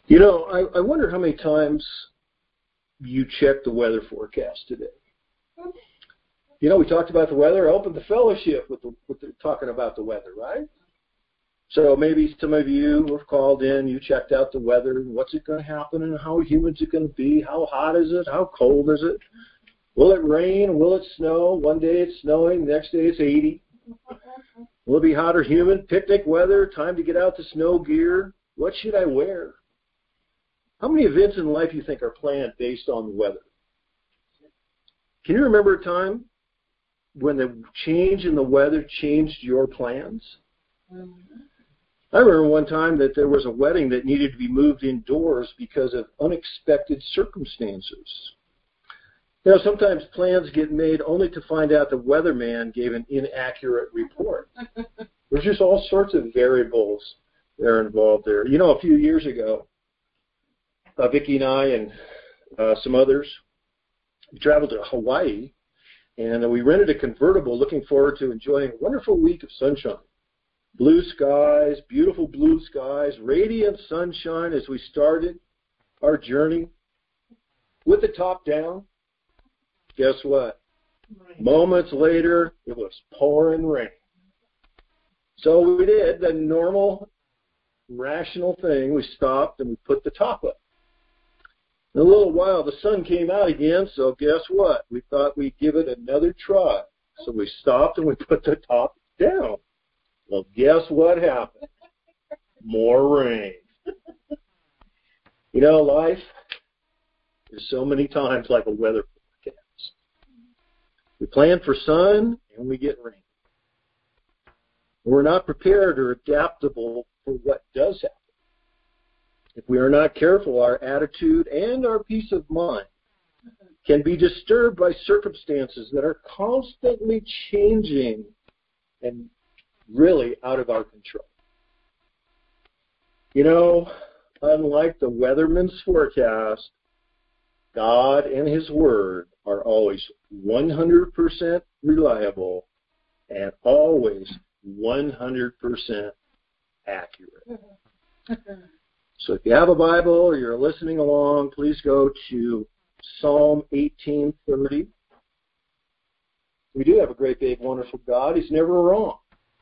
You know, I wonder how many times you check the weather forecast today. You know, we talked about the weather. I opened the fellowship with talking about the weather, right? So maybe some of you have called in, you checked out the weather, what's it going to happen and how humid is it going to be, how hot is it, how cold is it, will it rain, will it snow, one day it's snowing, the next day it's 80, will it be hot or humid, picnic weather, time to get out the snow gear, what should I wear? How many events in life you think are planned based on the weather? Can you remember a time when the change in the weather changed your plans? I remember one time that there was a wedding that needed to be moved indoors because of unexpected circumstances. You know, sometimes plans get made only to find out the weatherman gave an inaccurate report. There's just all sorts of variables that are involved there. You know, a few years ago, Vicki and I and some others, we traveled to Hawaii, and we rented a convertible looking forward to enjoying a wonderful week of sunshine. Blue skies, beautiful blue skies, radiant sunshine as we started our journey with the top down. Guess what? Moments later, it was pouring rain. So we did the normal, rational thing. We stopped and we put the top up. In a little while, the sun came out again, so guess what? We thought we'd give it another try. So we stopped and we put the top down. Well, guess what happened? More rain. You know, life is so many times like a weather forecast. We plan for sun and we get rain. We're not prepared or adaptable for what does happen. If we are not careful, our attitude and our peace of mind can be disturbed by circumstances that are constantly changing and really out of our control. You know, unlike the weatherman's forecast, God and His Word are always 100% reliable and always 100% accurate. So if you have a Bible or you're listening along, please go to Psalm 18:30. We do have a great, big, wonderful God. He's never wrong.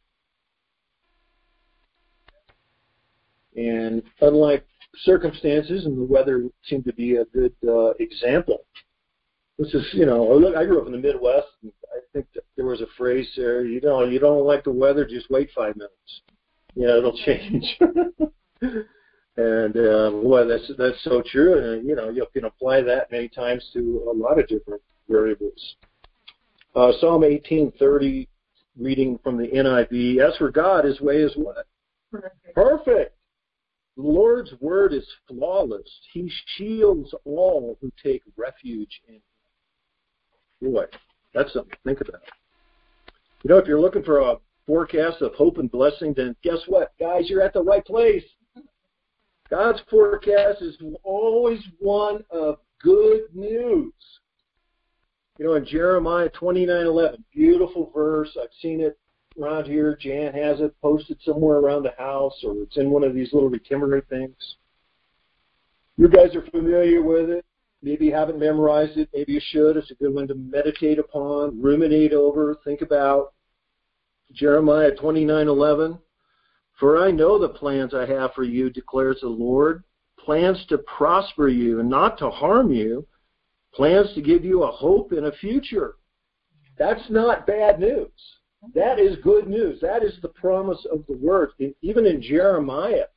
And unlike circumstances, and the weather seemed to be a good example. This is, you know, look, I grew up in the Midwest, and I think that there was a phrase there, you know, you don't like the weather, just wait 5 minutes. Yeah, it'll change. And boy, that's so true. And you know, you can apply that many times to a lot of different variables. Psalm 18:30, reading from the NIV. As for God, His way is what? Perfect. The Lord's word is flawless. He shields all who take refuge in Him. Boy, that's something to think about. You know, if you're looking for a forecast of hope and blessing, then guess what, guys? You're at the right place. God's forecast is always one of good news. You know, in Jeremiah 29:11, beautiful verse. I've seen it around here. Jan has it posted somewhere around the house, or it's in one of these little itinerary things. You guys are familiar with it. Maybe you haven't memorized it. Maybe you should. It's a good one to meditate upon, ruminate over, think about. Jeremiah 29:11. For I know the plans I have for you, declares the Lord, plans to prosper you and not to harm you, plans to give you a hope and a future. That's not bad news. That is good news. That is the promise of the Word. Even in Jeremiah,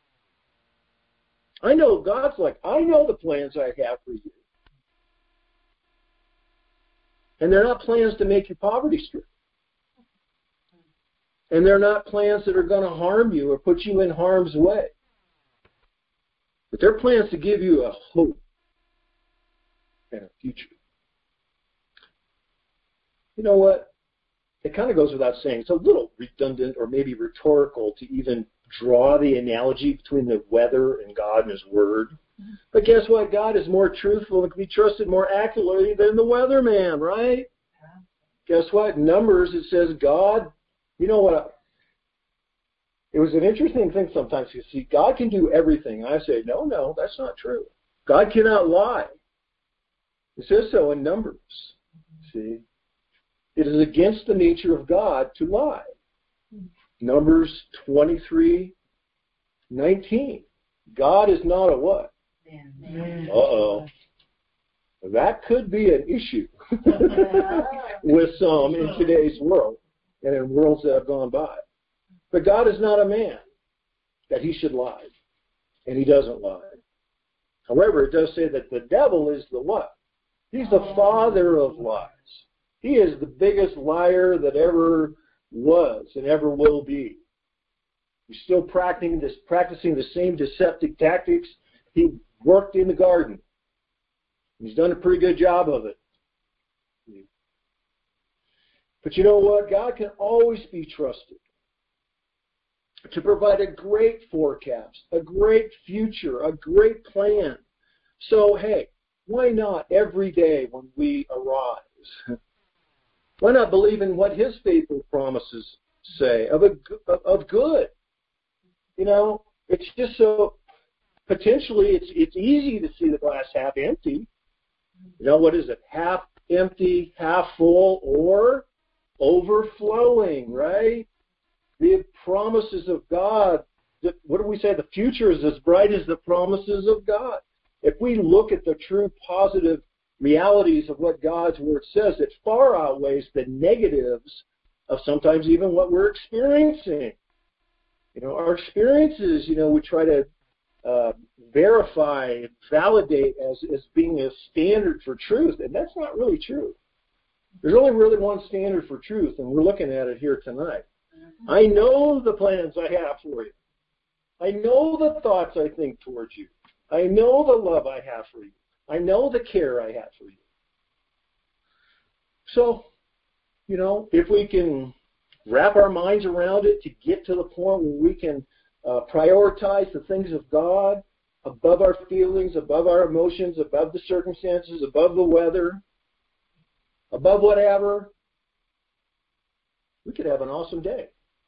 I know God's like, I know the plans I have for you. And they're not plans to make you poverty-stricken. And they're not plans that are going to harm you or put you in harm's way. But they're plans to give you a hope and a future. You know what? It kind of goes without saying. It's a little redundant or maybe rhetorical to even draw the analogy between the weather and God and His Word. But guess what? God is more truthful and can be trusted more accurately than the weatherman, right? Guess what? Numbers, it says God. You know what? it was an interesting thing sometimes. You see, God can do everything. I say, no, that's not true. God cannot lie. It says so in Numbers. See, it is against the nature of God to lie. Numbers 23:19. God is not a what? Uh-oh. That could be an issue with some in today's world and in worlds that have gone by. But God is not a man that he should lie, and he doesn't lie. However, it does say that the devil is the what? He's the father of lies. He is the biggest liar that ever was and ever will be. He's still practicing the same deceptive tactics he worked in the garden. He's done a pretty good job of it. But you know what? God can always be trusted to provide a great forecast, a great future, a great plan. So, hey, why not every day when we arise? Why not believe in what his faithful promises say of good? You know, it's just so potentially it's easy to see the glass half empty. You know, what is it? Half empty, half full, or overflowing, right? The promises of God, what do we say? The future is as bright as the promises of God. If we look at the true positive realities of what God's Word says, it far outweighs the negatives of sometimes even what we're experiencing. You know, our experiences, you know, we try to verify, validate as being a standard for truth, and that's not really true. There's only really one standard for truth, and we're looking at it here tonight. I know the plans I have for you. I know the thoughts I think towards you. I know the love I have for you. I know the care I have for you. So, you know, if we can wrap our minds around it to get to the point where we can prioritize the things of God above our feelings, above our emotions, above the circumstances, above the weather, above whatever, we could have an awesome day.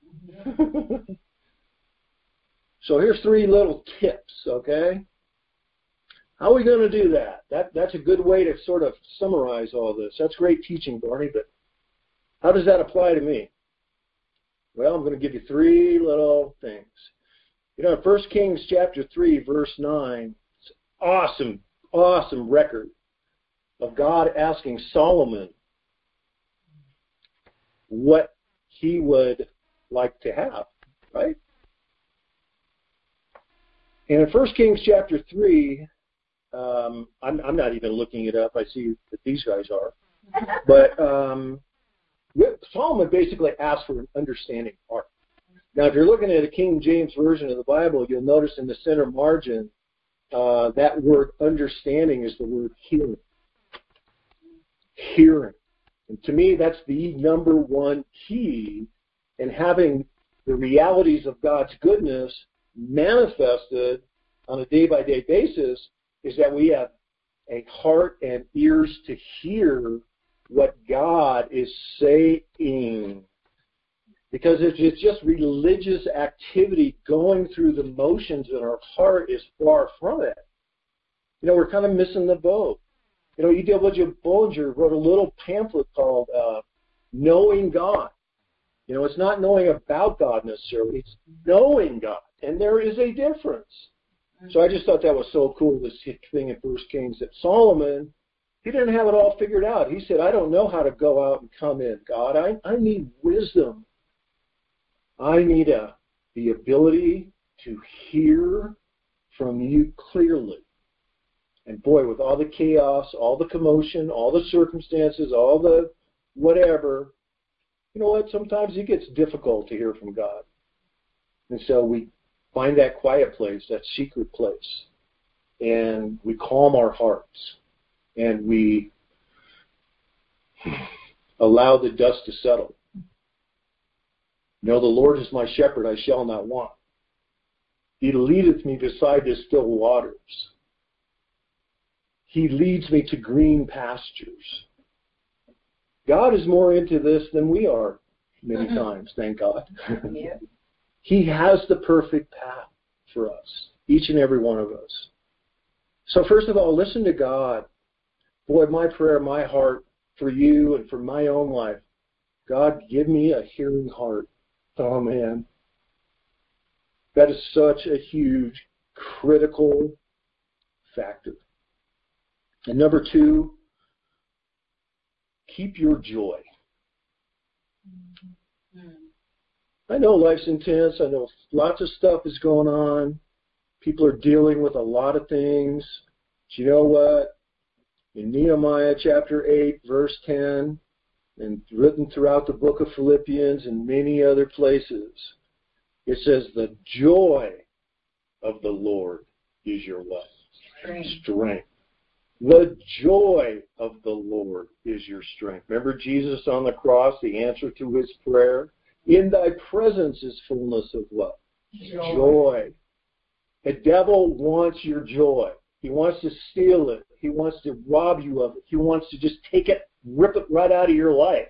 So here's 3 little tips, okay? How are we going to do that? That's a good way to sort of summarize all this. That's great teaching, Barney, but how does that apply to me? Well, I'm going to give you 3 little things. You know, 1 Kings chapter 3, verse 9, it's an awesome record of God asking Solomon what he would like to have, right? And in 1 Kings chapter 3, I'm not even looking it up. I see that these guys are. But Solomon basically asked for an understanding heart. Now, if you're looking at a King James Version of the Bible, you'll notice in the center margin that word understanding is the word hearing. Hearing. And to me, that's the number one key in having the realities of God's goodness manifested on a day-by-day basis, is that we have a heart and ears to hear what God is saying. Because if it's just religious activity going through the motions in our heart is far from it. You know, we're kind of missing the boat. You know, E.W. Bullinger wrote a little pamphlet called Knowing God. You know, it's not knowing about God necessarily. It's knowing God. And there is a difference. So I just thought that was so cool, this thing in 1 Kings, that Solomon, he didn't have it all figured out. He said, I don't know how to go out and come in, God. I need wisdom. I need the ability to hear from you clearly. And boy, with all the chaos, all the commotion, all the circumstances, all the whatever, you know what? Sometimes it gets difficult to hear from God. And so we find that quiet place, that secret place, and we calm our hearts, and we allow the dust to settle. You know, the Lord is my shepherd, I shall not want. He leadeth me beside the still waters. He leads me to green pastures. God is more into this than we are many times, thank God. Yeah. He has the perfect path for us, each and every one of us. So first of all, listen to God. Boy, my prayer, my heart for you and for my own life, God, give me a hearing heart. Oh, man. That is such a huge, critical factor. And number two, keep your joy. I know life's intense. I know lots of stuff is going on. People are dealing with a lot of things. But you know what? In Nehemiah chapter 8, verse 10, and written throughout the book of Philippians and many other places, it says, the joy of the Lord is your what? Strength. The joy of the Lord is your strength. Remember Jesus on the cross, the answer to his prayer? In thy presence is fullness of what? Joy. The devil wants your joy. He wants to steal it. He wants to rob you of it. He wants to just take it, rip it right out of your life.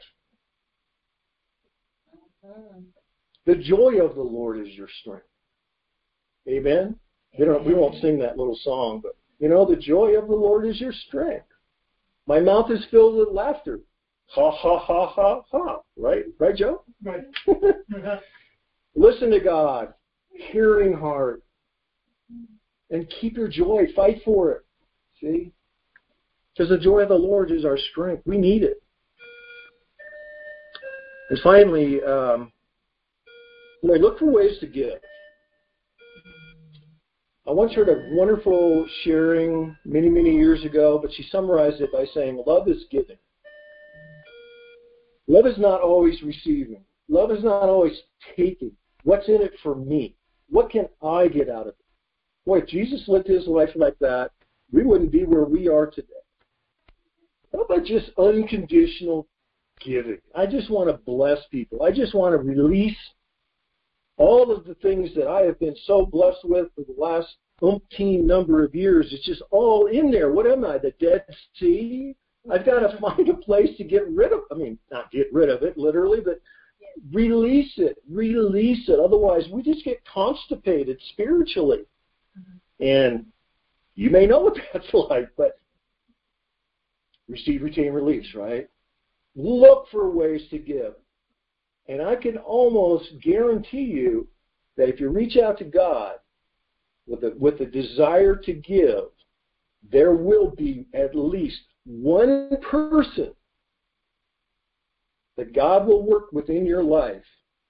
The joy of the Lord is your strength. Amen? We won't sing that little song, but you know, the joy of the Lord is your strength. My mouth is filled with laughter. Ha, ha, ha, ha, ha. Right? Right, Joe? Right. Listen to God. Hearing heart. And keep your joy. Fight for it. See? Because the joy of the Lord is our strength. We need it. And finally, look for ways to give. I once heard a wonderful sharing many, many years ago, but she summarized it by saying, love is giving. Love is not always receiving. Love is not always taking. What's in it for me? What can I get out of it? Boy, if Jesus lived his life like that, we wouldn't be where we are today. How about just unconditional giving? I just want to bless people. I just want to release all of the things that I have been so blessed with for the last umpteen number of years. It's just all in there. What am I, the Dead Sea? I've got to find a place to get rid of, not get rid of it literally, but release it. Release it. Otherwise, we just get constipated spiritually. And you may know what that's like, but receive, retain, release, right? Look for ways to give. And I can almost guarantee you that if you reach out to God with a desire to give, there will be at least one person that God will work within your life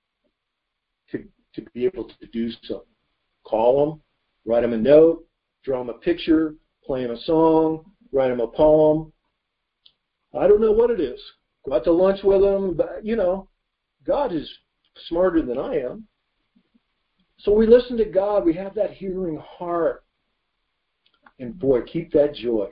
to be able to do so. Call them, write them a note, draw them a picture, play them a song, write them a poem. I don't know what it is. Go out to lunch with them, but, God is smarter than I am. So we listen to God. We have that hearing heart. And boy, keep that joy.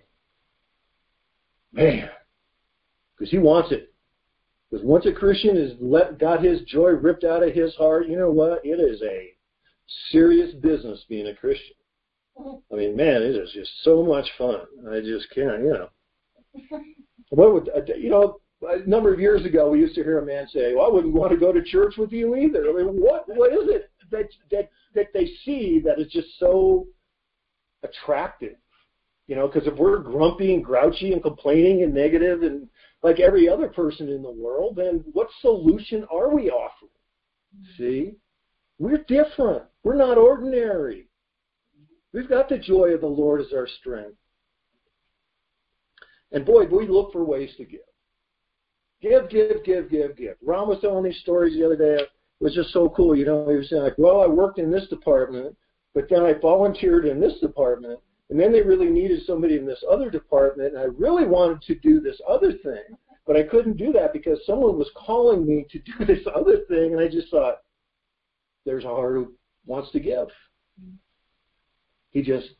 Man, because he wants it. Because once a Christian has got his joy ripped out of his heart, you know what? It is a serious business being a Christian. Man, it is just so much fun. I just can't, What would, a number of years ago, we used to hear a man say, well, I wouldn't want to go to church with you either. What is it that they see that is just so attractive? Because if we're grumpy and grouchy and complaining and negative and like every other person in the world, then what solution are we offering? See? We're different. We're not ordinary. We've got the joy of the Lord as our strength. And boy, we look for ways to give. Give. Ron was telling these stories the other day. It was just so cool. He was saying, like, well, I worked in this department, but then I volunteered in this department, and then they really needed somebody in this other department, and I really wanted to do this other thing, but I couldn't do that because someone was calling me to do this other thing, and I just thought, there's a heart who wants to give. He just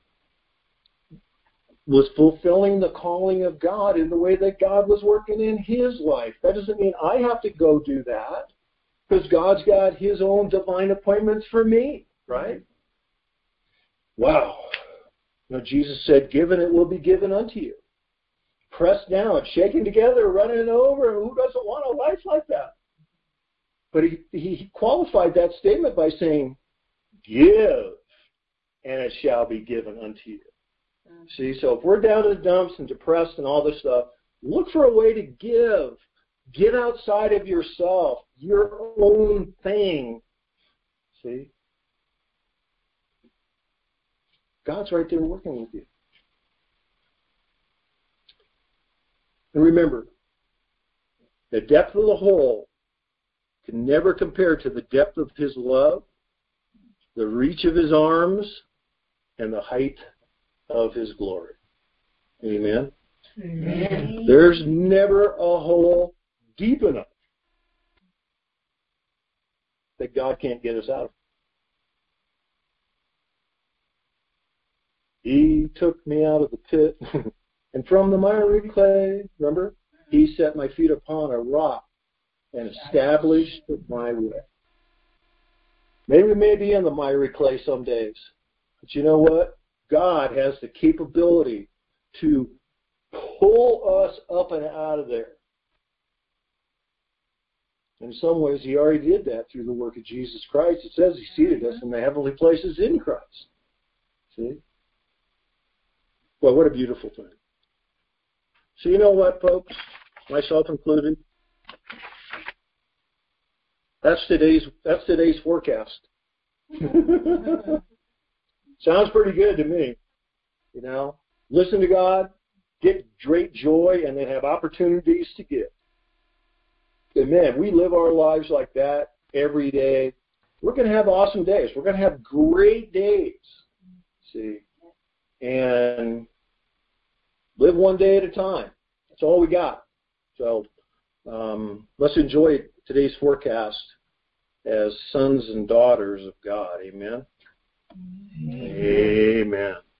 was fulfilling the calling of God in the way that God was working in his life. That doesn't mean I have to go do that, because God's got his own divine appointments for me, right? Wow. Jesus said, given it will be given unto you. Pressed down, shaken together, running over. Who doesn't want a life like that? But he qualified that statement by saying, give, and it shall be given unto you. See, so if we're down in the dumps and depressed and all this stuff, look for a way to give. Get outside of yourself, your own thing. See? God's right there working with you. And remember, the depth of the hole can never compare to the depth of His love, the reach of His arms, and the height of His glory. Amen? Amen. There's never a hole deep enough that God can't get us out of. He took me out of the pit, and from the miry clay, remember, He set my feet upon a rock and established my way. Maybe we may be in the miry clay some days, but you know what? God has the capability to pull us up and out of there. In some ways, He already did that through the work of Jesus Christ. It says He seated us in the heavenly places in Christ. See? Well, what a beautiful thing. So you know what, folks? Myself included. That's today's forecast. Sounds pretty good to me. You know, listen to God, get great joy, and then have opportunities to give. And man, we live our lives like that every day. We're going to have awesome days. We're going to have great days. See? And live one day at a time. That's all we got. So let's enjoy today's forecast as sons and daughters of God. Amen.